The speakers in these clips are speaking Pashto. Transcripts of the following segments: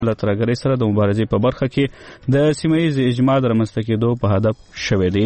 له ترهګرۍ سره د مبارزې په برخه کې د سیمه ییز اجماع د رامنځته کېدو په هدف شوی دی.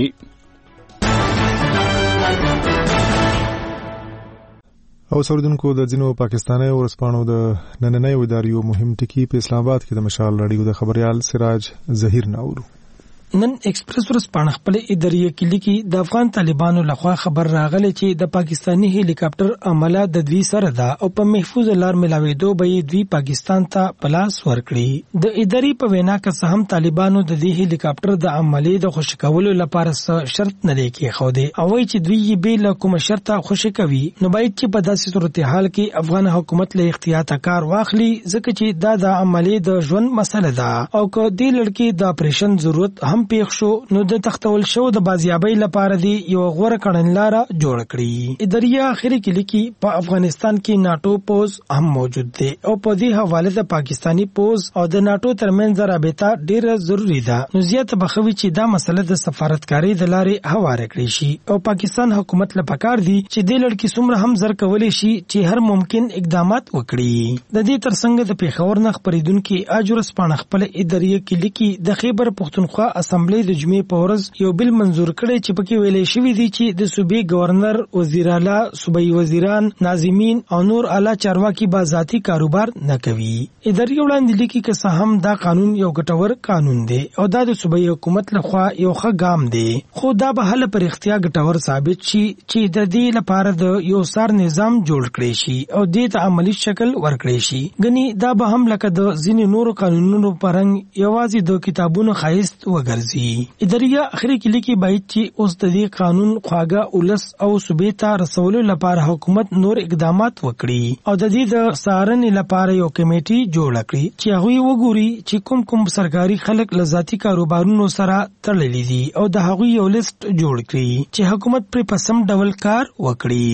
او سردونکو د ځینو پاکستاني ورسپانو د نننۍ اداریو مهم ټکی په اسلام آباد کې د مشال رادیو د خبريال سراج ظهیر ناورو. نن ایکسپریس ورسپانه خپل اداریه کې لیکي د افغان طالبانو لخوا خبر راغلی چې د پاکستانی هلی کاپټر عمله د دوی سره ده او په محفوظ لار ملاوېدو به دوی پاکستان ته پلاس ورکړي. د اداري په وینا کې هم طالبانو د دې هلی کاپټر د عملې د خوشی کولو لپاره شرط نه دی کېښودی او وایي چې دوی یې به له کوم شرط خوشی کوي نو باید چې په داسې صورتحال کې افغان حکومت له احتیاط کار واخلي ځکه چې دا د عملې د ژوند مسله ده او که دې لړکی د اپریشن ضرورت هم پیښ شو نو د تختول شو د بازیابۍ لپاره دی یو غوړه کړنلاره جوړ کړي. اداریه اخري کې لیکي په افغانستان کې ناتو پوز هم موجود دی او په دې حواله د پاکستانی پوز او د ناتو ترمنځ رابطه ډیره ضروری ده. نو زیات بخوي چې دا مسله د سفارتکاري د لارې هواره کړی شي او پاکستان حکومت لپاره کار دی چې د لړکی څومره هم زر کولای شي چې هر ممکن اقدامات وکړي. د دې ترڅنګ د پیښور نه خبرېدونکو اجرس پاڼه خپل اداریه کې لیکي د خیبر پختونخوا اسمبلی د جمعې په ورځ یو بل منظور کړي چې پکې ویلې شوی دی چې د صوبې گورنر، وزیر اعلی، صوبایي وزیران، ناظمین او نور اعلی چارواکي با ذاتی کاروبار نه کوي. اداري وړاندې لیکي چې هم دا قانون یو ګټور قانون دی او دا د صوبایي حکومت لخوا یو ښه ګام دی خو دا به هله پر اختیار ګټور ثابت شي چې د دې لپاره د یو سار نظام جوړ کړي شي او دې ته عملی شکل ورکړي شي. غني دا به هم لکه د ځینې نورو قانونونو پرنګ یوازې د کتابونو خایست وګرځي. اداریه اخري کې لیکي باید چې اوس د دې قانون خواګه اولس او صوبې ته رسولو لپاره حکومت نور اقدامات وکړي او د دې د سارنې لپاره یو کمیټي جوړ کړي چې هغه وګوري چې کوم سرکاري خلک لذاتي کاروبارونو سره تړلي دي او د هغه یو لیست جوړ کړي چې حکومت پر پسم ډول کار وکړي.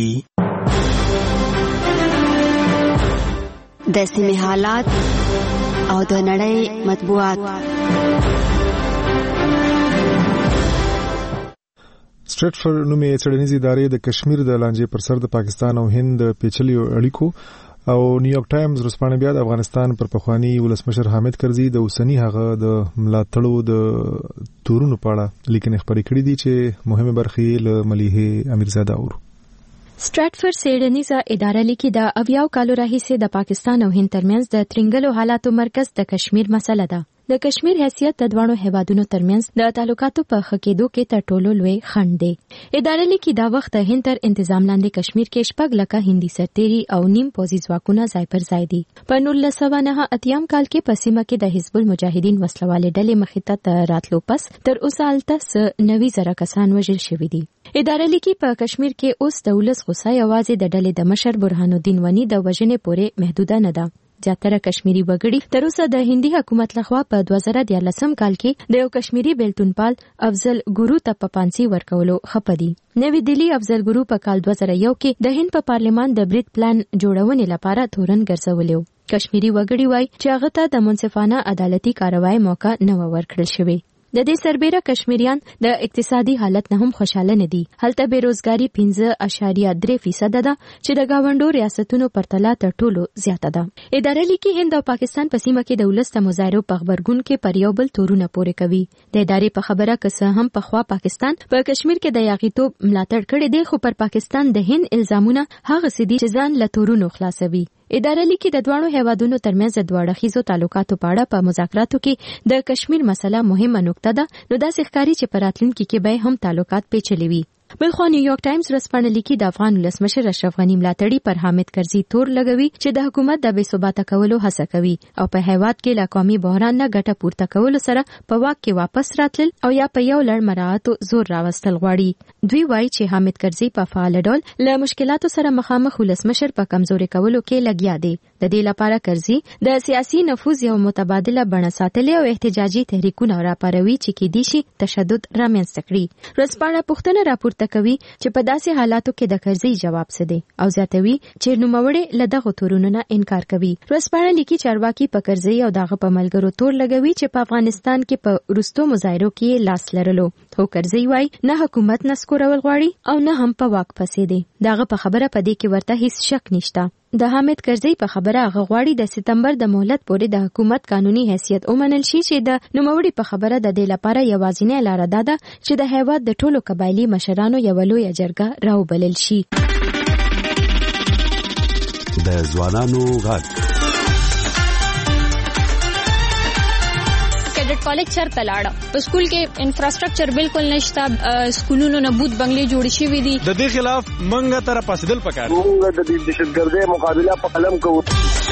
د سیمې حالات او د نړۍ مطبوعات. سټریټفورډ نومي څېړنیزې ادارې د کشمیر د لانجې پر سر د پاکستان او هند د پیچلیو اړیکو او نیویارک ټایمز ورځپاڼه بیا د افغانستان پر پخوانی ولسمشر حامد کرزي د اوسنی هغه د ملاتړو د تورونو په اړه لیکنې خبرې کړې دي چې مهمه برخې له مليحه امیرزاده اورو. سټریټفورډ څېړنیزه اداره لیکي د 80 کالو راهیسې د پاکستان او هند ترمنځ د ترنګلو حالاتو مرکز د کشمیر مسله ده. د کشمیر حیثیت د دوانو هیوادونو ترمنځ د تعلقاتو په ښه کېدو کې تر ټولو لوی خنډ دی. اداره لیکي دا وخت د هند تر انتظام لاندې کشمیر کې 6 لکه هندي سرتېري او نیم پوځي ځواکونه ځای پر ځای دي. په 1989 کال کې په سیمه کې د حزب المجاهدین وسلوالې ډلې مخې ته راتلو پس تر اوسه هلته 90,000 کسان وژل شوي دي. اداره لیکي په کشمیر کې اوس د ولس غوسه یوازې د ډلې د مشر برهان الدین ونی د وژنې پورې محدوده نه ده. زیاتره کشمیری وګړي تر اوسه د هندي حکومت لخوا په 2014 کال کې د یو کشمیری بیلتونپال افضل ګورو ته په پانسي ورکولو خپدي. نوی دلی افضل ګورو په کال 2001 کې د هند په پارلیمان د بریټ پلان جوړونې لپاره تورن ګرځولیو. کشمیری وګړي وایي چې هغه ته د منصفانه عدالتي کاروای موقع نه ورکړل شوې. د دې سربېره کشمیریان د اقتصادي حالت نه هم خوشاله نه دي. هلته بیروزګاری 5.3% ده چې د گاونډو ریاستونو پرتله تر ټولو زیاته ده. اداره لیکي هند او پاکستان په سیمه کې د ولست مظاهرو په خبرګون کې پر یو بل تورونه پورې کوي. د ادارې په خبره که هم په خوا پاکستان په کشمیر کې د یاغیتوب ملاتړ کړی دی خو پر پاکستان د هند الزامونه هغه سدي چې ځان له تورونو خلاصوي. اداره لیکي د دوانو هیوادونو ترمنځ د دوه اړخیزو تعلقاتو په اړه په مذاکراتو کې د کشمیر مسله مهمه نقطه ده. نو داسې ښکاري چې په راتلونکي کې به هم تعلقات پیچلي وي. بلخوا نیویارک ټایمز ورځپاڼه لیکي د افغان ولسمشر اشرف غنی ملاتړي پر حامد کرزي تور لګوي چې د حکومت د بې ثباته کولو هڅه کوي او په هیواد کې له قومي بحران نه ګټه پورته کولو سره په واک کې واپس راتلل او یا په یو لړ مراعاتو زور راوستل غواړي. دوی وایي چې حامد کرزي په فعال ډول له مشکلاتو سره مخامخ ولسمشر په کمزوري کولو کې لګیا دی. د دې لپاره کرزي د سیاسي نفوذ یو متبادله بڼه ساتلې او احتجاجي تحریکونه راپاروي چې کېدای شي تشدد رامنځته کړي. ورځپاڼه پوښتنه راپورته کوي چې په داسې حالاتو کې د کرزي جواب څه دی او زیاتوي چې نوموړی له دغه تورونو نه انکار کوي. ورځپاڼه لیکي چارواکي په کرزي او دغه په ملګرو تور لګوي چې په افغانستان کې په وروستو مظاهرو کې لاس لرلو. خو کرزي وایي نه حکومت نسکورول غواړي او نه هم په واک پسې دی. دغه په خبره پدې کې ورته هیڅ شک نشته. د حامد کرزي په خبره غواړي د سپتمبر د مهلت پورې د حکومت قانوني حیثیت ومنل شي چې د نوموړي په خبره د دې لپاره یوازینی لاره ده چې د هیواد د ټولو قبایلی مشرانو یو لویه جرګه راوبلل شي. د ځوانانو غږ کالج چرته لاړه په سکول کې انفراستراکچر بالکل نشته سکولونو نه بوت بنگلې جوړ شوي دي د دې خلاف منګه تر پاسدل پکار موږ د دهشتګردۍ مقابله په قلم کوو.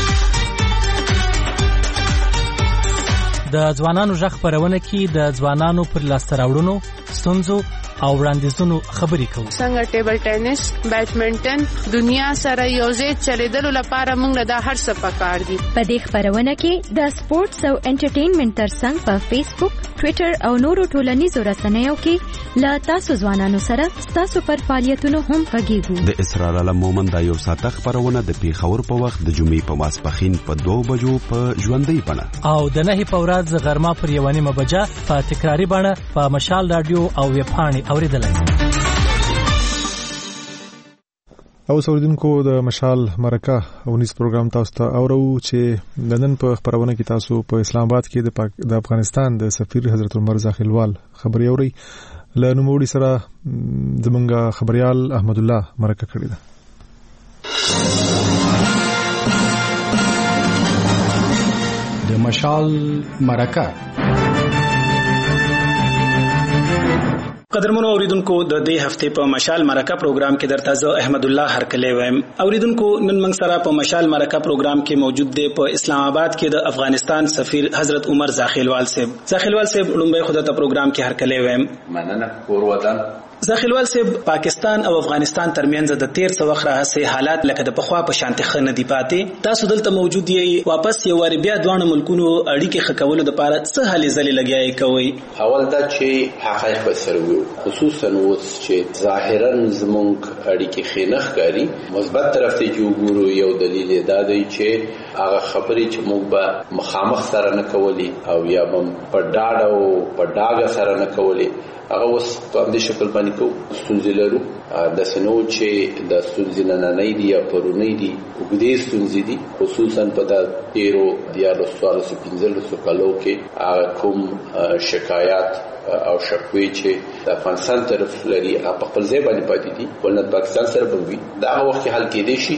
د ځوانانو غږ خپرونه کې د ځوانانو پر لاسته راوړنو ستونزو او وړاندیزونو خبرې کوو. څنګه ټیبل ټینس بیډمنټن دنیا سره یوځای چلیدلو لپاره موږ د هر څه پکار دي. په دې خبرونه کې د سپورتس او انټرټینمنټ ترڅنګ په فیسبوک، ټوئیټر او نورو ټولنیزو رسنیو کې لا تاسو ځوانانو سره تاسو پر فعالیتونو هم غږیږو. د اسرار علم مومن د یو ساعته خبرونه د پیښور په وخت د جمعې په ماسپښین په 2 بجو په ژوندۍ بڼه او د 9 په ورځ غرمه پر 1:30 بجه په تکراری بڼه په مشال رادیو او ویبپاڼې اوریدلای. او اوریدونکو د مشال مرکه او نیس پروګرام تاسو ته اورو چې د نن په خبرونه کې تاسو په اسلام آباد کې د افغانستان د سفیر حضرت عمر زاخیلوال خبري اوري. له نوموړي سره زمونږ خبريال احمد الله مرکه کړی ده. د مشال مرکه. قدرمنو اوریدونکو د دې هفته په مشال مرکه پروګرام کې درته زه احمد الله هرکلی وایم. اوریدونکو نن موږ سره په مشال مرکه پروګرام کې موجود دی په اسلام آباد کې د افغانستان سفیر حضرت عمر زاخیلوال صاحب. زاخیلوال صاحب لومبای خدای ته پروګرام کې هرکلی وایم. مننه کور وطن. زاخیلوال صاحب پاکستان او افغانستان ترمنځ د 13 وخت راهسه حالات لکه د پخوا په شانتي خنه دی پاتې. تاسو دلته موجود یې واپس یو واری بیا دوه ملکونو اړیکې خکولو لپاره څه هلې ځلې لګیاي کوي؟ اول دا چې حقایق به سره وي، خصوصا اوس چې ظاهرا زمونږ اړیکې خینخ کاری مثبت طرف ته جوړو. یو دلیل دا دی چې هغه خبرې چې موږ به مخامخ سره نه کولی او یا به په ډاډ او په ډاګه سره نه کولی هغه اوس په دې شکل باندې کوو. ستونزې لرو د سينو چې د ستونزې نه نه دی یا پرونی دی وګړي ستونزې دي خصوصا په د 13 کالو کې کوم شکایات او شکوې چې د افغانستان طرف لري په خپل ځای باندې پاتې دي ولنت پاکستان سره بوي دا وخت حل کېدې شي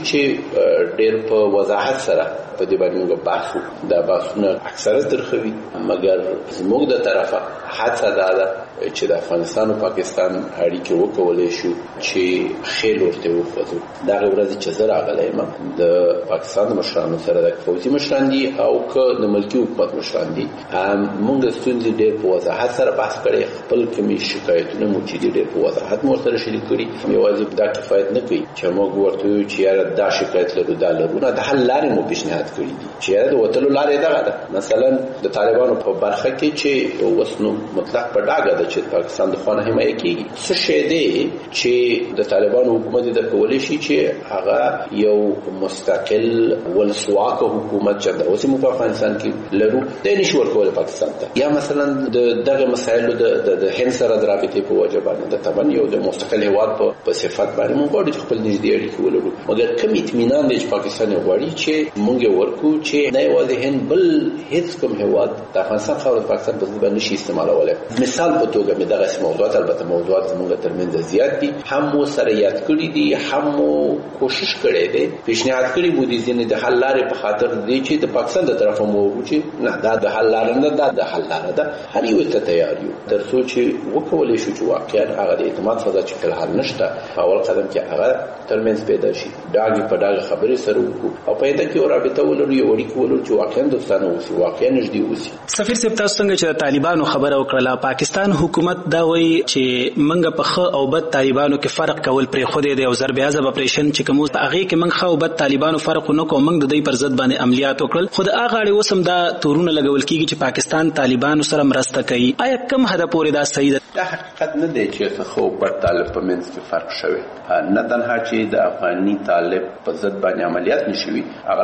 چې ډېر په وضاحت سره په دې باندې موږ بحث وکړو. دا بحثونه اکثره ترخوي مګر زموږ د طرفه هڅه ده چې د افغانستان او پاکستان اړیکې وکولای شو چې خیر ورته وخوځو. دا ورځ چې زه راغلم د پاکستان مشرانو سره د فوجي مشران دي او که د ملکی حکومت مشران دي موږ ستونزې ډېر په وضاحت سره بحث کړي. خپل کومي شکایتونه مو چې ډېر په وضاحت مو سره شریک کړي. یوازې دا کفایت نه کوي چې موږ ورته چې یاره دا شکایت لرو دا لرو نه، د حل لارې مو پیشنهاد کړي دي چې یاره د وتلو لارې دغه ده. مثلا د طالبانو په برخه کې چې وسنو مطلق په ډاګه ده چې پاکستان د خانه حمایه کیږي. څه شی دی چې د طالبانو حکومت د کولای شي چې هغه یو مستقل ولسواک حکومت چې د اوسمو په افغانستان کې لرو د نشور کول پاکستان ته. یا مثلا دغه مسایلو د هند سره د رابطې په وجه باندې د تمن یو د مستقل هیواد په صفت باندې موږ غواړو چې خپل نږدې اړیکې ولرو. مګر کوم اطمینان دی چې پاکستان غواړي چې موږ ورکو چې نه یوازې هند بل هیڅ کوم هیواد د افغانستان خاور پاکستان په ځای باندې شي استعمالولای. مثال په توګه مې دغه موضوعات البته موضوعات زموږ ترمنځ زیات دي هم مو سره یاد کړی دي هم مو کوشش کړی دی پیشنهاد کړی بو دي ځینې د حل لارې په خاطر دی چې د پاکستان د طرفه مو چې نه دا د حل لار نه دا د حل لار ده. هر یو ته تیار یو تر څو چې وکولای شو چې واقعا هغه د اعتماد فضا چې کله حل نشته اول قدم کې هغه ترمنځ پیدا شي ډاګي په ډاګه خبرې سره وکړو او پیدا کې رابطه ولرو یو اړیکه ولرو چې واقعا دوستانه اوسي واقعا نږدې اوسي. سفیر صاحب تاسو څنګه چې طالبانو خبره وکړه پاکستان حکومت دا وایي چې منګه په خ او بد طالبانو کې فرق کول پر خو دې او ضرب اعظم اپریشن چې کوم هغه کې من خ او بد طالبانو فرق نه کوم موږ د دې پر ضد باندې عملیات وکړل. خو د هغه اړ وسم دا تورونه لګول کیږي چې پاکستان طالبانو سره مرسته کوي. آیا کوم هدا پورې دا صحیح ده؟ دا حقیقت نه دی چې خو بد طالب په منځ کې فرق شوی. نه تنها چې د افغاني طالب په ضد باندې عملیات نشوي هغه له تر اوسه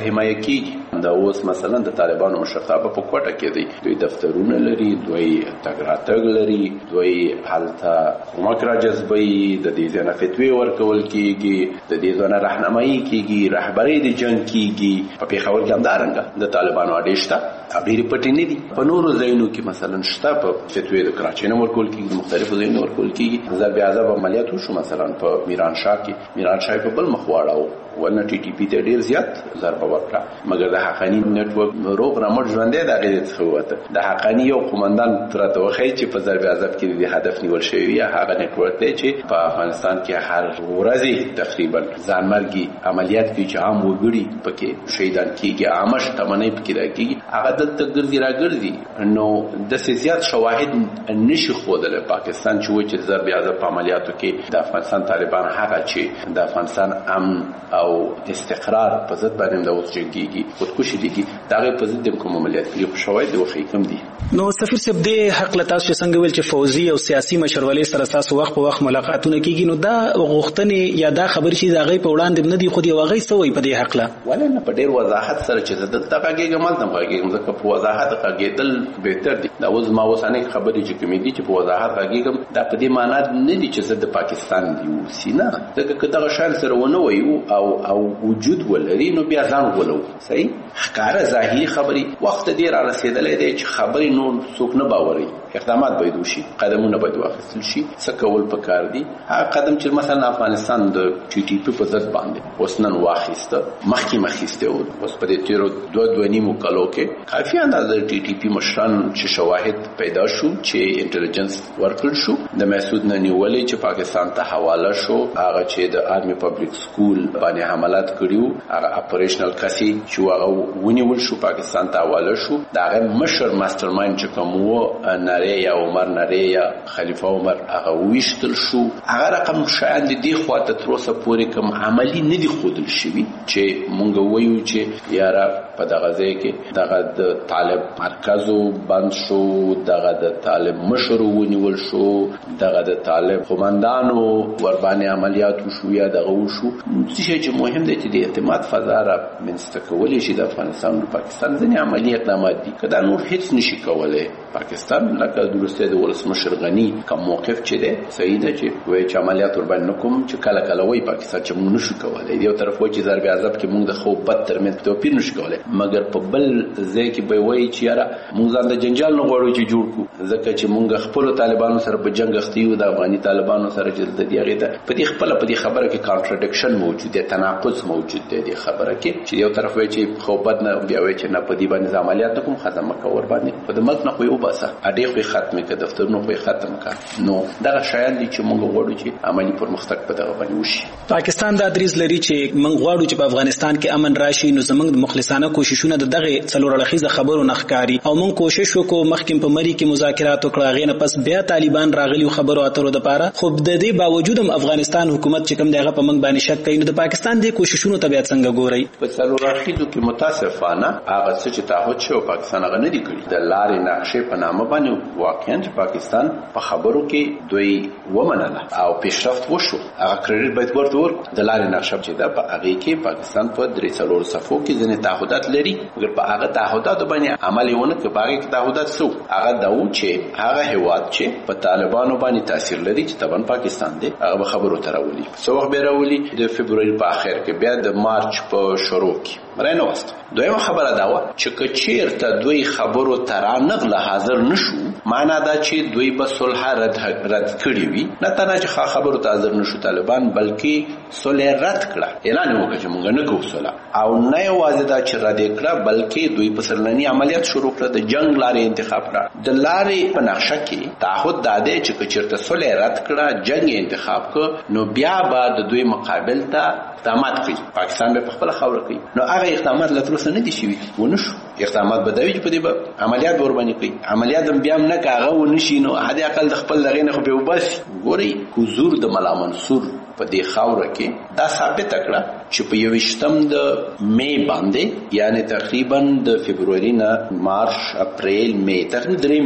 حمایت کیږي. دا اوس مثلا د طالبانو مشرتابه په کوټه کې دی، دوی دفترونه لري، دوی تګراتګ لري، دوی حالته کومک را جذبوي، د دې ځنه فتوی ورکول کیږي، د دې ځنه راهنمایي کیږي، رهبری د جنگ کیږي. په پیښور کې هم دارنګه د طالبانو اډیشته ډېری پټې نه دي. په نورو ځایونو کې مثلا شته، په فتوی د کراچۍ نه ورکول کیږي، مختلفو ځایونو ورکول کیږي. ضرب عذاب عملیات وشو مثلا په میران شاه په بل مخ واړاو، ولنه ټي ټي پی ته ډیر زیات ضرب ورکړه، مګر د حقانی نت ورک روغ رمټ ژوندې د غیر څخه وته. د حقانی یو قومندان ترته وخی چې په ضرب عذاب کې د هدف نیول شوی یا هغه نت ورک دی چې په افغانستان کې هر ورځ تقریبا ځانمرګي عملیات کې چې عام وګړي پکې شهیدان کیږي، عامش تمنې پکې راکېږي، هغه دلته ګرځي راګرځي. نو د زیات شواهد نشي خوده پاکستان چې ضرب عذاب عملیاتو کې د افغانستان طالبان هغه چې د افغانستان امن او استقرار په ضد باندې د اوس جنگيږي، خودکشي دي، دغه په ضد کوم عملیات کې شواهد د وخی کم دي. نو سفیر صاحب دې حق لته چې څنګه ویل چې فوزي او سیاسي مشرولې سره تاسو وخت په وخت ملاقاتونه کیږي، نو دا غوښتنې یا دا خبر چې دا غي په وړاندې نه دي خو دی واغې سوې په دې حق لا ولا نه په ډېر وضاحت سره چې دلته کېږي مال نه کېږي، ځکه په وضاحت کېدل بهتر دي. دا اوس ما وسانه خبرې چې کومې دي چې په وضاحت کېږي، دا په دې معنی نه دي چې زه د پاکستان دی وسینه، ځکه کله شان سره ونه وایو او وجود ولري نو بیا ځان ولو صحیح ښکارا ظاهري خبري وخت ډیر را رسیدلې دي چې خبري نور څوک نه باوري. اقدامات باید وشي، قدمونه باید واخیستل شي. څه کول پکار دي؟ هغه قدم چې مثلا افغانستان د ټي ټي پی په ضد باندې وسنن واخیسته، مخکې او اوس په دې تیرو 2.5 کالو کې کافي اندازه ټي ټي پی مشران چې شواهد پیدا شو چې انټيليجنس ورکړ شو، د مسعود نه نیولې چې پاکستان ته حواله شو، هغه چې د آرمي پبلک سکول باندې حملات کړیو، هغه اپریشنل کسي چې هغه ونیول شو پاکستان ته حواله شو. دا مشر ماستر مایند چې کوم یا عمر نری یا خلیفہ عمر هغه ویشتل شو. هغه رقم شاید د دې خواته تر اوسه پورې کوم عملی نه دی خودل شوی چې مونږ وایو چې یاره په دغه ځای کې دغه د طالب مرکزو بند شو، دغه د طالب مشر ونیول شو، دغه د طالب قومندانو ور باندې عملیات وشو یا دغه وشو. چې مهم دی چې د اعتماد فضا را منځته کولای شي د افغانستان او پاکستان ځینې عملی اقدامات دي کدا نور هیڅ نشي کولای. پاکستان لکه درسته د ولسمشر غنی کوم موقف چې دی صحیح دی چې وایي چې عملیات ور باندې کوم چې کله وایي پاکستان چې موږ نشو کولای، یو طرف وایي چې ضرب عذاب کې موږ د خو بد ترمنځ توپیر نشو کولای، مګر په بل ځای کې به وایي چې یاره موږ ځان د جنجال نه غواړو چې جوړ کو، ځکه چې موږ خپل طالبانو سره په جنگ اخته د افغاني طالبانو سره چې د دې هغه ته په دې خبره کې کانټراډکشن موجود دی، تناقض موجود دی د خبره کې چې یو طرف وایي چې خو بد نه بیا وایي چې نه په دې باندې عملیات کوم خدمت کور باندې په دماغ نه خو یو باسه اډې ختمه کې دفترونو په ختم کړ. نو دا شایان دي چې موږ غواړو چې عملی پرمختګ په دغه باندې وشي. پاکستان دا دریز لري چې موږ غواړو چې په افغانستان کې امن راشي، نو زموږ د مخلصانه کوششونه د دغه څلورلخیزه خبرو نخکاری او موږ کوشش وکړو مخکې په مری کې مذاکرات وکړو، غینه پس بیا طالبان راغلی خبرو اترو د پاره. خو د دې باوجود هم افغانستان حکومت چې کوم دغه په موږ باندې شک کوي، نو د پاکستان د کوششونو طبيعت څنګه ګوري؟ په څلورلخیزو کې متاسفانه هغه څه چې تعهد شو پاکستان هغه نه دی کړی. د لارې نقشې په نامه باندې واقعا چې پاکستان په خبرو کې دوی ومنله او پیشرفت وشو، هغه کریډټ باید ورکړو. د لارې نقشه چې دا په هغه کې پاکستان په 3 صفو کې ځنې تعهدات لري، مګر په هغه تعهدات باندې عمل ونه کوي. هغه کې تعهدات سو هغه دا و چې هغه هیواد چې په طالبانو باندې تاثیر لري چې طبعا پاکستان دی، هغه خبرو تراولي سو وخت به راولي د فبرवरी په اخر کې بیا د مارچ په شروع کې مرینه واست. دویمه خبره دا و چې کچیرته دوی خبرو ترا نغله حاضر نشو، معنا دا چې دوی به صلح رد کړی وي، نه تنه چې خبرو ته حاضر نشو طالبان، بلکې صلح رد کړه، اعلان وکړ چې موږ نه کوو صلح، او نه یوازې دا چې رد کړه بلکې دوی په سرلنی عملیات شروع کړه، د جنگ لارې انتخاب کړه. د لارې په نقشه کې تعهد داده چې کچیرته صلح رد کړه، جنگ انتخاب کړه، نو بیا به د دوی مقابل ته اقدامات کوي، پاکستان به خپل خاور کوي. نو هغه اقدامات لتروسه نه دي شوي، ونشو اقدامات بدوي چې په دې به عملیات ور باندې کوي، عملیات هم بیا نه کاغه ونشي، نو هدا اقل د خپل دغه نه خو به وباسي. ګوري حضور د ملا منصور په دې خاور کې دا ثابت کړه چې په 21 د مې باندې یعنی تقریبا د فبرवरी نه مارچ اپریل مې تقریبا 3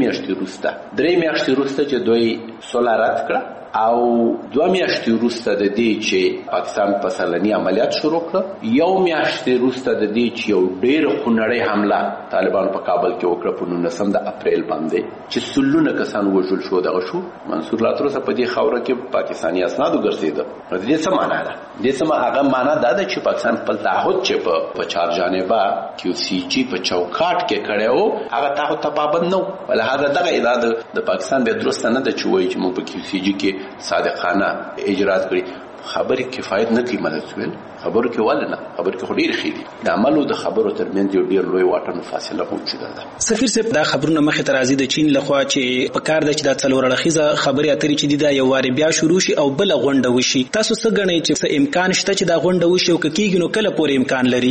میاشتې وروسته چې دوی صلح رد کړه او 2 میاشتې وروسته د دې چې پاکستان په سرلنی عملیات شروع وکړه. یو میاشت وروسته د دې چې یو ډېر خونړۍ حمله طالبانو په کابل کې وکړه په 19 د اپریل باندې چې سلونه کسان وژل شو دغه شو. منصور لا تر اوسه په دې خاوره کې پاکستاني اسنادو ګرځېده. د دې څه معنا ده؟ د څه هغه معنا ده چې پاکستان خپل تعهد چې په چار جانبه QCG په چوکاټ کې کړو هغه تعهد ته پابند نه و. ولهدا دغه اداره د پاکستان به درست نه ده چې وایي چې موږ په QCG کې صادقانه اجرات کړی. خبرې کفایت نه کوي مدد ویل خبرو کې ولنه خبر کې خوري خېدي د عمل او د خبرو ترمنځ یو ډیر لوی واټن فاصله موجوده ده. سفیر صاحب دا خبرونه مخه ترازی د چین لخوا چې په کار د چې د څلور اړخیزه خبري اترې چې د یو واری بیا شروع شي او بل غونډه وشي تاسو څه غنئ چې امکان شته چې دا غونډه وشي او کېږي نو کله پورې امکان لري؟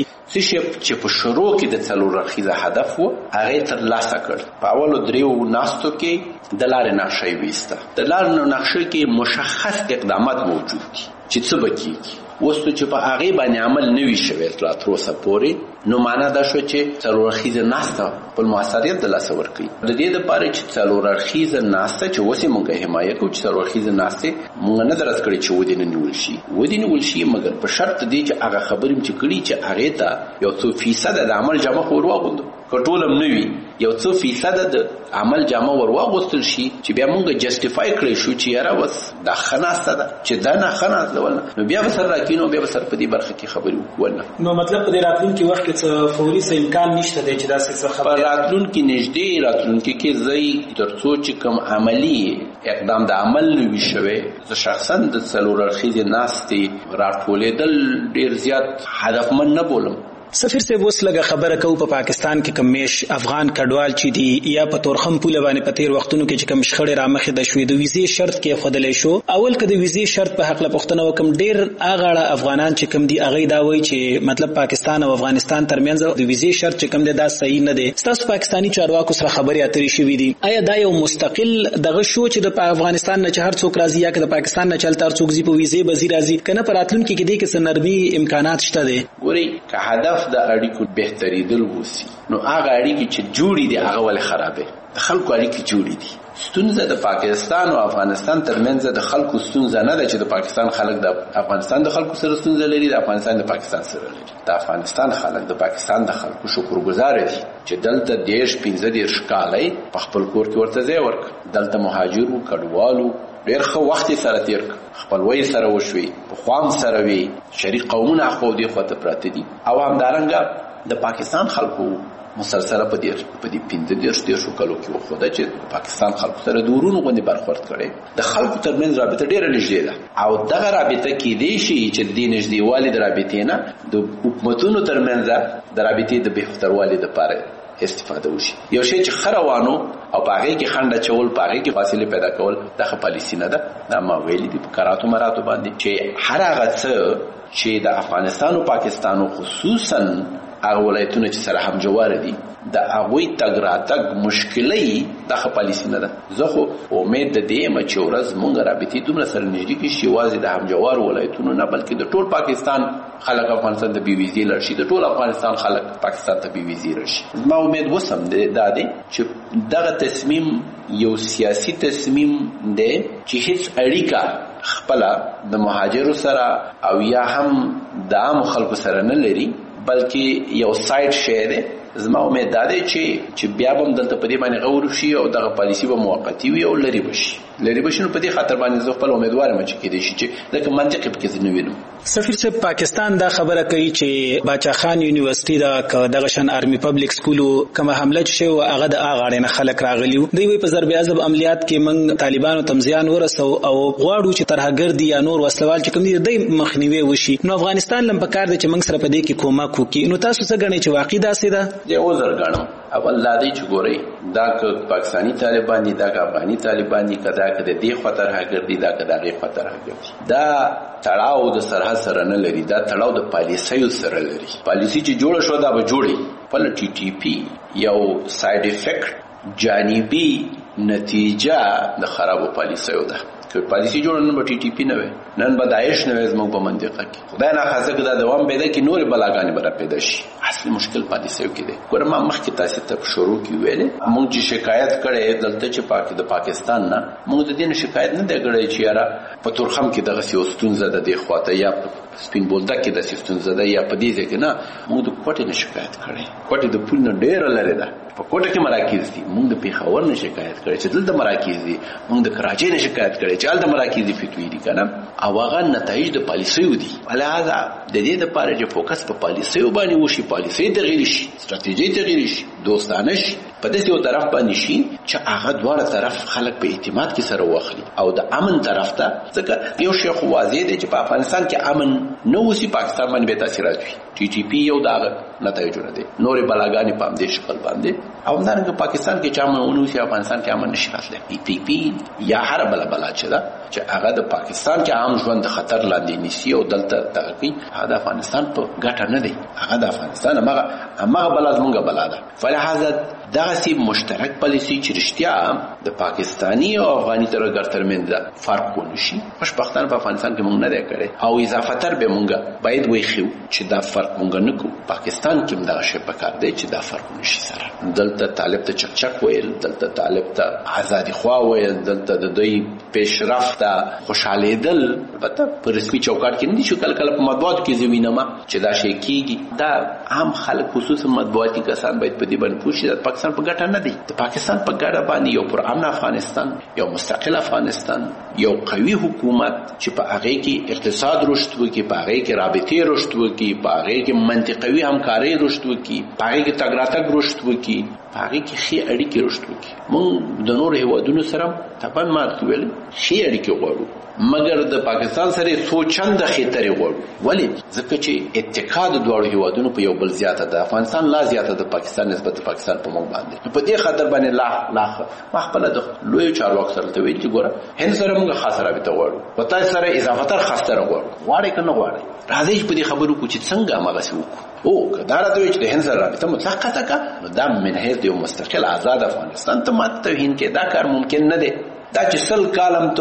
چې په شروع کې د څلور اړخیزه هدف وو هغه تر لاسه کړ. په اولو دریو ناستو کې د لارې نقشې وسته. د لارې نقشې کې مشخص اقدامات موجود دي چې څه بکیږي. وستو چې په هغه باندې عمل نوي شوی تر اوسه پورې نو معنا دا شو چې څلور اړخیزه ناسته په موثریت د لاسه ورکړي. د دې لپاره چې څلور اړخیزه ناسته چې وسې موږ حمایت کوو چې څلور اړخیزه ناسته موږ نه درس کړی چې ودی نه نیول شي مګر په شرط دی چې هغه خبرې چې کړي چې هغه ته یو څو فیصد د عمل جمع ورواغوندو کټولم نوي یو څو فیصد د عمل جمع ورواغوستل شي چې بیا موږ جسټیفای کړی شو چې یاره وس دا خناسته ده چې دا نه خناسته ولنه نو بیا وسر راکینو بیا وسر په دې برخه کې خبرې وکړل. نو مطلب په دې راتلونکي وخت کې فوري څه امکان نشته دی چې دا څه خبره راتلونکي نږدې راتلونکي کې زئی ترڅو چې کوم عملی اقدام د عمل نوي شوی زه شخصا د څلور اړخیزې ناستې راټولېدل ډیر زیات هدفمند نه بولم. سفیر صاحب اوس لږه خبره کوو په پاکستان کې کمیش افغان کډوال چې دي یا په تورخم پوله باندې په تیر وختونو کې چې کوم شخړې رامخې د شوې د ویزې شرط کې خودلې شو. اول کې د ویزې شرط په حق له پښتنه وکم ډیر اغاړه افغانان چې کوم دي اغه دا وایي چې مطلب پاکستان او افغانستان ترمنځ د ویزې شرط چې کوم دی دا صحیح نه دی. تاسو پاکستاني چارواکو سره خبرې اترې شوې دي آیا دا یو مستقل دغه شو چې د افغانستان نه چې هر څوک راځي یا که د پاکستان نه چلته هر څوک زی په ویزې بزی راځي کنه په راتلونکي کې دې کې سنرمي امکانات شته دي؟ ګوري که هدف د اړیکو بهتریدل وسی نو هغه اړیکې چې جوړې دي هغه ول خرابې د خلکو اړیکې جوړې دي. ستونزه د پاکستان او افغانستان ترمنځ د خلکو ستونزه نه ده چې د پاکستان خلک د افغانستان د خلکو سره ستونزه لري د افغانستان د پاکستان سره لري. د افغانستان خلک د پاکستان د خلکو شکرګزار دي چې دلته 15 کالای په خپل کور کې ورته ځای ورک دلته مهاجرو کډوالو ډېر ښه وخت سره تیر خپلوي سره وشوي په خوام سره وي شریک قومونه خو دې خواته پراته دي او همدارنګه د پاکستان خلکو مسلسله په دې 15 کالو کې وخوده چې پاکستان خلکو سره دورونو غوندي برخورد کړي. د خلکو ترمنځ رابطه ډېره نږدې ده او دغه رابطه کې دی شي چې د نږدېوالي د رابطې نه د حکومتونو ترمنځ د رابطې د بهتروالي لپاره استفاده وشي. یو شی چې خروانو او پاغه کې خنډه چول پاغه کې فاصله پیدا کول دغه پالیسی نه ده. دا ما ویلي دي په کراتو مراتو باندې چې هر هغه څه چې د افغانستان او پاکستان خصوصا هغه ولایتونه چې سره همجوار دي د هغوی تګ راتګ مشکلې دغه پالیسی نه ده. زه خو امید د دې م چې ورځ مونږ رابطې دومره سره نږدې کې شي یوازې د همجوار ولایتونو نه بلکې د ټول پاکستان خلک افغانستان ته بي ویزې لرشي د ټول افغانستان خلک پاکستان ته بي ویزې راشي. ما امید وسم دا دی چې دغه تصمیم یو سیاسي تصمیم دی چې هیڅ اړیکه خپل د مهاجرو سره او یا هم د عام خلکو سره نه لري بلکې یو سایډ شی دی. زما امید دا دی چې بیا به دلته په دې باندې غور شي او دغه پالیسی به موقتی وي او لري بشي نو په دې خاطر باندې زه خپل امیدوار یم چې کېدې شي چې دغه منطقي پکې نه وینم. سفیر صاحب پاکستان دا خبره کوي چې باچا خان یونیورسيټي دا دغه شان آرمي پبلک سکولو کوم حمله شو هغه د اغاړې نه خلک راغلیو دوی په ضرب عذاب عملیات کې من طالبانو تمزیان ورسو او غواړو چې ترهګر دي یا نور وسلوال چې کوم دي د مخنیوي وشي. نو افغانستان لم پکار دي چې موږ سره په دې کې کومک وکړي. نو تاسو څه غنئ چې واقعي داسې ده؟ د اوزر غنم اول لادي چې ګوري دا که پاکستانی طالبان دي دا که افغاني طالبان دي کدا که د دې خطر هاګر دي دا که د هغه خطر هاګر دي دا تړاو د سرحد سره نه لري دا تړاو د پالیسیو سره لري. پالیسی چې جوړ شو دا به جوړي په ټي ټي پی یو ساید افیکټ جانبي نتیجه د خرابو پالیسیو ده. که پالیسی جوړ نه به ټي ټي پی نه وي نن به داعش نه وي زموږ په منطقه کې خدای نه خاصه کدا دوام پیدا کې نور بلاګانې بر پیدا شي. اصلي مشکل پالیسیو کې دی. ګوره ما مخکې تاسو ته شروع کې ویلې موږ چې شکایت کړې دلته چې د پاکستان نه موږ د دې شکایت نه دی کړې چې یاره په تورخم کې دغه سیاستونه د دې خواته یا سپین بولدک د سیستم زده یا په دې ځای کې نه موږ د کوټې نه شکایت کړي کوټې د پول نه ډېر لري ده په کوټه کې مراکز دي موږ د پیښور نه شکایت کړي چې دلته مراکز دي موږ د کراچۍ نه شکایت کړي چې دلته مراکز دي فتوی دي کنه او هغه نتایج د پالیسیو دي لہذا د دې لپاره چې فوکس په پالیسیو باندې وشي پالیسي تغیر شي ستراتیژي تغیر شي دوستانه شي په دې یو طرف باندې شي چې هغه دواړه طرف خلک په اعتماد کې سره واخلي او د امن طرف ته ځکه یو شی خو واضح دی چې په افغانستان کې امن نه وسی پاکستان باندې به تاثیرات وي ټي ټي پی یو دا نتایجونه دي نورې بلاګانې په دې شکل باندې او همدارنګه پاکستان کې چې امن ونوسي افغانستان کې امن نشي راتلی ټي ټي پی یا هر بلا چې دا چې هغه د پاکستان کې عام ژوند د خطر لاندې نیسي او دلته ترقی هغه د افغانستان په ګټه نه دی هغه د افغانستان هغه بلا زمونږه بلا ده فلهذا دغه سی مشترک پالیسی چې رښتیا د پاکستانی او افغاني ترمنځ فرق ونشي خوشبختانه په افغانستان کې مونږ نه دی کړی او اضافه تر به مونږ باید وایو چې دا فرق مونږ نه کوو پاکستان کې دا شی پکار دی چې دا فرق نشي سره دلته طالب ته چکچک ویل دلته طالب ته آزادي خوا ویل دلته د دوی پیشرفت خوشاله دل البته په رسمي چوکاټ کې نه شو کله په مطبوعات کې زمينه چې دا شی کیږي دا عام خلک خصوصا مطبوعاتي کسان باید په دې باندې پوښتنه پاکستان په ګټه نه دی د پاکستان په ګټه باندې یو پر امن افغانستان یو مستقل افغانستان یو قوي حکومت چې په هغه کې اقتصاد رشد وکړي په هغه کې رابطې رشد وکړي په هغه کې منطقوي همکاري رشد وکړي په هغه کې تګ راتګ رشد وکړي په هغه کې ښې اړیکې رشد وکړي موږ د نور هیوادونو سره طبعا ما ویل ښې اړیکې غواړو مګر د پاکستان سره څو چنده خطرې غواړو ولی ځکه چې اتحاد دواړو هیوادونو په یو بل زیاته ده افغانستان لا زیاته د پاکستان نسبت پاکستان په موږ باندې په دې خاطر باندې لا ما خپل د لوی چارواکو سره ته ویل چې ګوره هند سره موږ خاصه رابطه غواړو په تاسو سره اضافه تر خاصه غواړو کنه غواړي راځي په دې خبرو کو چې څنګه هغه څه وکړو او کدارته وی چې د هند سره رابطه مطلقه تکا دا من حیث یو مستقل آزاد افغانستان ته ماته توهین کې دا کار ممکن نه دی دا چې سل کالم ته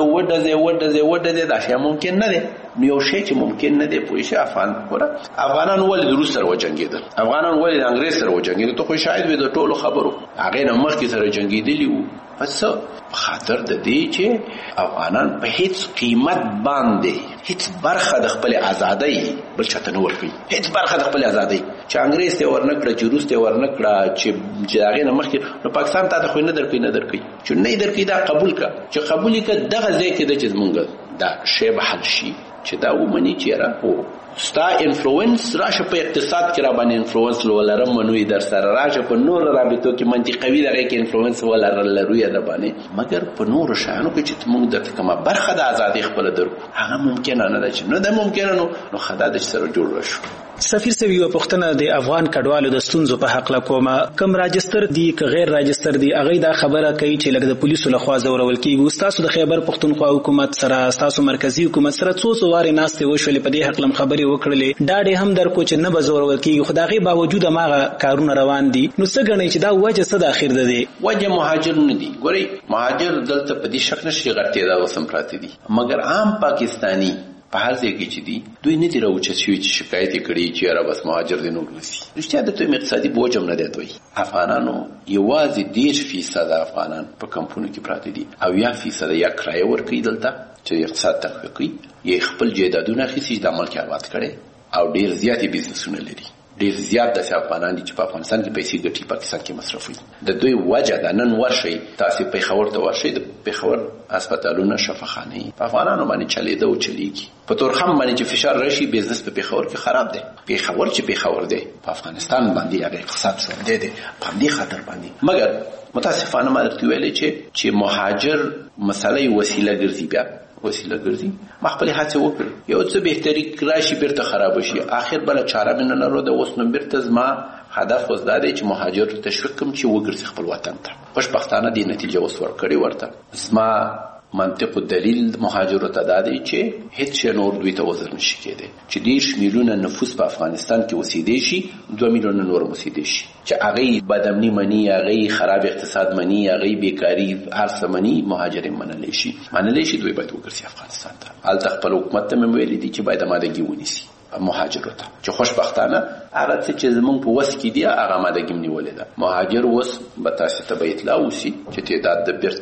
وډه دا شی ممکن نه دی یو شی چې ممکن نه دی پوه شي افغانان ولې د روس سره وجنګیدل افغانان ولې د انګریز سره وجنګیدل ته خو شاید وي د ټولو خبرو هغه نه مخکې سره جنگیدلی وو پس خاطر د دې چې افغانان په هیڅ قیمت باندې هیڅ برخه د خپل ازادۍ بل چاته نه ورکړي هیڅ برخه د خپل ازادۍ چې انګریز ته ورنکړه چې روس ته ورنکړه چې هغه نه مخکې نو پاکستان ته خو نه درکې چې نه درکې دا قبول کا چې قبول کړه دغه ځای کې د چې مونږ دا شی به حل شي چې دا ومني چې را ستا انفلوئنس راشه په اقتصاد کې را باندې انفلوئنس ولرم منوي در سره راشه په نور رابطو کې منطقوي دغه کې انفلوئنس ولروي در باندې مګر په نور شانو کې چې موږ د کومه برخه د ازادي خپل درو هغه ممکن نه ده چې نه ده ممکن نو خدای د سره جوړ شو سفیر سوي په پښتنه د افغان کډوالو د ستونزو په حق لا کومه کم راجستر دي که غیر راجستر دي هغه دا خبره کوي چې لکه د پولیسو لخوا زورول کیږي تاسو د خیبر پښتونخوا حکومت سره تاسو مرکزی حکومت سره څو واره ناشته وشولې په دې حق لم خبري وکړلې دا ډېر هم در کو چې نه بزورول کیږي خدای باوجود ماغه کارونه روان دي نو څه غنئ چې دا وجه څه د اخر ده دي وجه مهاجر نه دي ګوري مهاجر دلته په دې شک نشي غړتي دا وسم پراته دي مګر عام پاکستانی په هر ځای کې چې دي دوی نه دی راوچې چې شکایت کړي چې را بس مهاجر دي نو ورسي رښتیا د توې اقتصادي بوج هم نه دی دوی افغانانو یوازې 10% افغانان په کمپونو کې پراته دي او 1% یا کرایه ورکړي دلته چې اقتصاد تحقیقي یا خپل جیدادونه خېسي د عمل کې آباد کړي او ډیر زیاتې بزنسونه لري ډیر زیات د افغانان دي چې په افغانستان کې پیسې ګټي پاکستان کې مصرفوي د دوی وجه د نن ورشي تاسو په خبر ته ورشي د پیښور هسپتالونه شفاخانه په افغانانو باندې چلیده او چلیږي په تورخم باندې چې فشار راشي بزنس په پیښور کې خراب دی پیښور دی په افغانستان باندې هغه اقتصاد شو دی په دې خطر باندې مګر متاسفانه ما درته ویلې چې مهاجر مسله وسیله ګرځي بیا وسیله ګرځي ما خپل هڅه وکړ یو څه بهتري راشي بیرته خراب شي اخر بل چاره من نه رو د وسنو بیرته زما هدف وزدا دی چې مهاجر تشویق کوم چې وګرځي خپل وطن ته خوشبختانه دي نتیجه وسور کړی ورته زما منطق دلیل مهاجرو ته دادی چې هیڅ نور دوی ته وزر نشي کېده چې 10 میلیونه نفوس په افغانستان کې وسیدي شي 2 میلیونه نور وسیدي شي چې هغه بدامنی منی هغه خراب اقتصاد منی هغه بیکاری هر څه منی مهاجرین منل شي دوی باید وګرځي افغانستان ته حال خپل حکومت ته ویل دي چې باید آمادګي ونیسي مهاجرو ته چې خوشبختانه هغه چې زمونږ په وس کې دی هغه آمادګي نیولې ده مهاجر وس به تاسو ته به اطلاع وسی چې تعداد د بیرته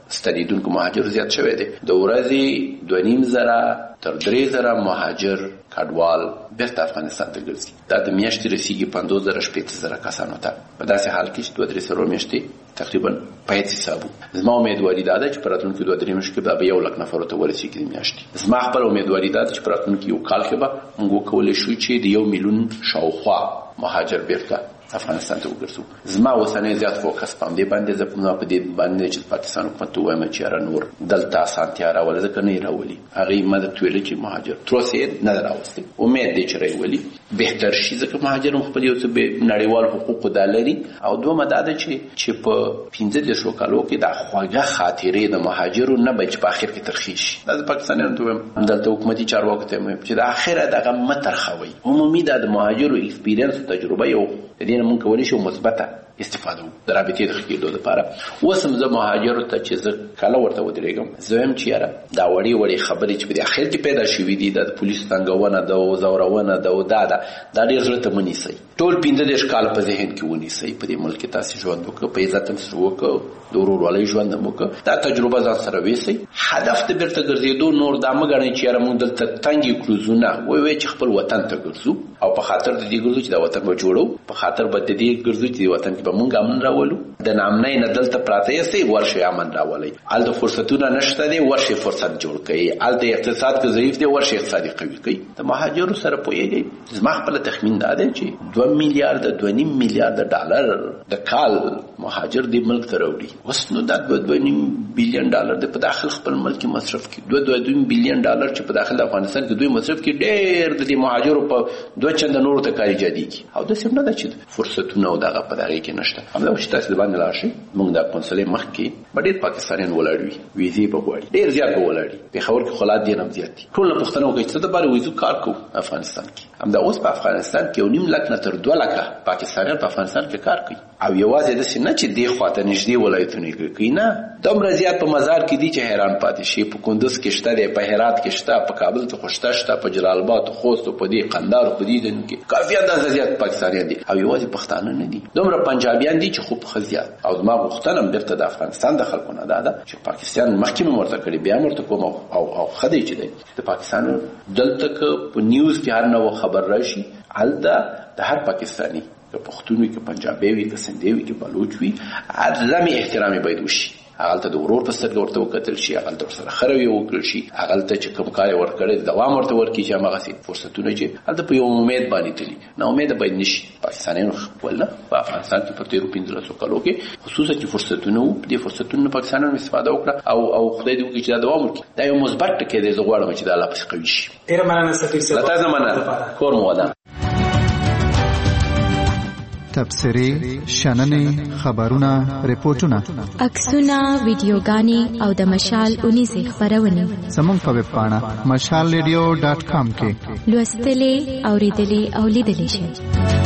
ستنیدونکو مهاجر زیات شوی دی. د ورځې 2.5 تر 3 مهاجر کډوال بیرته افغانستان ته ګرځي. دا د میاشتې رسیدي 15,000 کسانو ته. په داسې حال کې چې 2-3 میاشتې تقریبا پېڅ حسابو. زما امیدواري دا ده چې په راتلونکي 2-3 میاشتو کې به 1 لک نفر ته ورسیږي د میاشتې. زما خپل امیدواري دا ده چې په راتلونکي یو کال کې به موږ وکولای شو چې د 1 میلیون شاوخوا مهاجر بیرته افغانستان ته وګرځو. زما اوسنۍ زیات فوکس په دې باندې زه په دې باندې چې پاکستان حکومت وایم چې را نور دلته اسانتیا راولي ځکه نه راولي. هغه مدد ویل چې مهاجر تر اوسه نه راوستي. امید دې چې راولي بهتر شي ځکه مهاجر خپل یو څه نړیوال حقوق دالري او دوه مدد چې په 15 کالو کې د خواږه خاطرې د مهاجرو نه بچ په اخر کې ترخیش. د پاکستانیانو ته دلته حکومتي چارواکو ته چې د اخره دغه مترخوي. عمومي د مهاجرو ایکسپیرینس تجربه یو د دې نه مونږ کولی شو مثبته استفاده د رابطې د خکېدو لپاره. اوس هم زه مهاجرو ته چې زه کله ورته ودرېږم زه وایم چې یاره دا وړې خبرې چې په دې اخر کې پیدا شوي دي د پولیسو تنګونه ده او زورونه ده او دا ډېر زړه ته مه نیسئ. ټول 15 کاله په ذهن کې ونیسئ. په دې ملک کې تاسې ژوند وکړه، په عزت هم سره وکړه، د ورورولۍ ژوند هم وکړه. دا تجربه ځان سره ویسئ. هدف د بیرته ګرځېدو نور دا مه ګڼئ چې یاره مونږ دلته تنګې کړو. ځو نه، وایئ چې خپل وطن ته ګرځو او په خاطر د دې ګرځو چې دا وطن به جوړو، په خاطر به د دې ګرځو چې د وطن کې به مونږ امن راولو. د نامنۍ نه دلته پراته یاستئ، ورشئ امن راولئ. هلته فرصتونه نشته دی، ورشئ فرصت جوړ کړئ. هلته اقتصاد که ضعیف دی، ورشئ اقتصادي قوي کړئ. د مهاجرو سره پوهېږئ زما خپله تخمین دا دی چې 2 میلیارد 2.5 میلیارد ډالر د کال مهاجر دی ملک ته راوړي. اوس نو دا 2.5 بلین ډالر د په داخل خپل ملک کې مصرف کړي. 2.2 بلین ډالر چې په داخل افغانستان کې دوی مصرف کړي ډېر د مهاجرو په 2 چنده نورو ته کار ایجادي کی. او داسې نه ده چې فرصتونه او دغه په دغه کې نشته. همدا چې تاسو د باندې لاړ شئ موږ د قونسلې مخ کې ډېر پاکستانیان ولاړ وي، ویزې به غواړي، ډېر زیات به ولاړ وي. پېښور کې خو لا دې هم زیات دي. ټول نه پوښتنه وکړئ چې څه دپاره ویزو کار کوو افغانستان کې. همدا اوس په افغانستان کې 1.5 لک نه تر 2 لکه پاکستانیان په افغانستان کې کار کوي. او یوازې داسې نه چې دې خواته نږدې ولایتونه کې کوي، نه دومره زیات په مزار کې دي چې حیران پاتې شي. په کندوز کې شته دی، په هرات کې شته، په کابل کې خو شته، په جلال آباد، خوست، په دې قندهار، په دې ځایونو کې کافي اندازه زیات پاکستانیان دي. او یوازې پښتانه نه دي، دومره پنجابیان دي چې خو په زیات. او زما غوښتنه هم بیرته د افغانستان د خلکو نه دا ده چې پاکستان مخکې مې ورته کړې، بیا ورته کوم او ښه دی چې دی د پاکستان دلته که په نیوز کې هر نوع خبر راشي هلته د هر پاکستاني که پښتون وي، که پنجابی وي، که سندھی وي، که بلوچ وي، عدم احترام باید وشي. هغه د ورور په سترګه ورته وکتل شي، هغه ته سره خروي وکړل شي، هغه ته چې کوم کار ورکړي دوام ورته ورکړي چې هغه سي فرصتونه چې هلته په یو امید باندې تلي. نه امید باید نشي. پاکستانیانو ولا په افغانستان کې په 13-15 کالو کې خصوصا چې فرصتونه وو، د فرصتونو پاکستانیانو استفاده وکړه او خدای دې وکړي چې دا دوام وکړي. دا یو مثبت ټکی دی. زه غواړم چې دا لا پس قوي شي. ډیر مننه سفیر صاحب. لته زمانه کور مو ودا. تبصرې، شننې، خبرونه، ریپورتونه، عکسونه، ویډیوګانې او د مشال 19 خبرونه زموږ په ویب پاڼه mashalradio.com کې لوستلې، اوریدلې او لیدلې شئ.